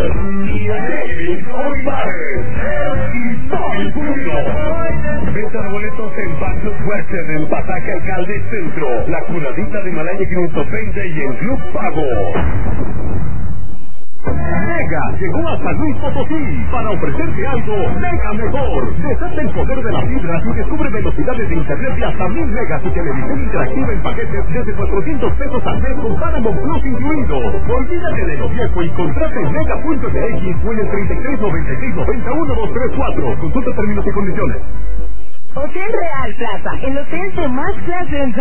y David Olivares y Bobby Pulido. Venta de boletos en Bandos Western, en Pasaje Alcalde Centro, La Curadita de Malaya 520 y en Club Pago. Mega llegó a San Luis Potosí para ofrecerte algo mega mejor. Desata el poder de la fibra y descubre velocidades de internet de hasta 1000 megas y televisión interactiva en paquetes desde 400 pesos al mes con Paramount Plus incluido. Olvídate de lo viejo y contrata en mega.mx o en el 3696901234. Consulta términos y condiciones. Hotel Real Plaza, el hotel de más clase en